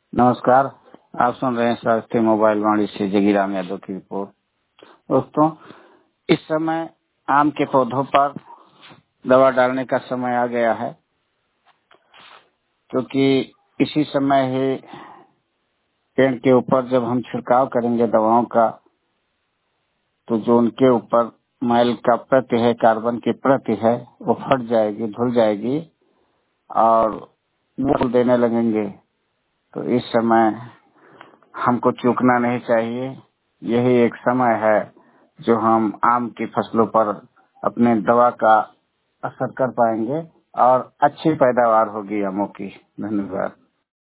नमस्कार। आप सुन रहे हैं शास्त्रीय मोबाइल वाणी से जगीराम यादव की रिपोर्ट। दोस्तों, इस समय आम के पौधों पर दवा डालने का समय आ गया है, क्योंकि इसी समय ही पेड़ के ऊपर जब हम छिड़काव करेंगे दवाओं का, तो जो उनके ऊपर मैल का प्रति है, कार्बन की प्रति है, वो फट जाएगी, धुल जाएगी और फूल देने लगेंगे। तो इस समय हमको चूकना नहीं चाहिए। यही एक समय है जो हम आम की फसलों पर अपने दवा का असर कर पाएंगे और अच्छी पैदावार होगी आमों की। धन्यवाद।